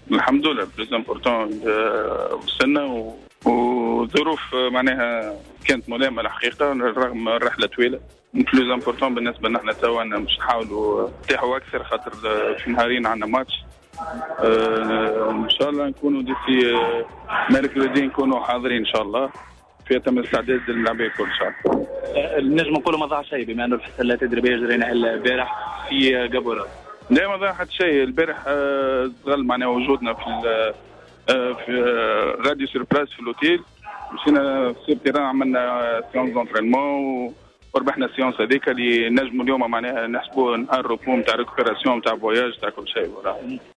الحمد لله بلوز امبورتون وصلنا وظروف معناها كانت ملائمه الحقيقه رغم الرحله طويله. بلوز امبورتون بالنسبه لنا توا مش نحاولوا نرتاحوا اكثر خاطر في نهارين عندنا ماتش. ان شاء الله نكونوا ديسي ميركودي نكونوا حاضرين ان شاء الله في تم الاستعداد للعبه الكل ان شاء الله. النجم نقولوا ما ضاع شيء بما انه الحصه التدريبيه جرينا البارح في قبوله. لا ما ضاع حتى شيء البارح. استغل معناها وجودنا في غادي سور بلاس في الاوتيل. مشينا في التيران عملنا سيونس دونترينمون وربحنا السيونس هذيك اللي نجموا اليوم معناها نحسبوا نهار روبو نتاع ريكوبيراسيون نتاع فواياج نتاع كل شيء.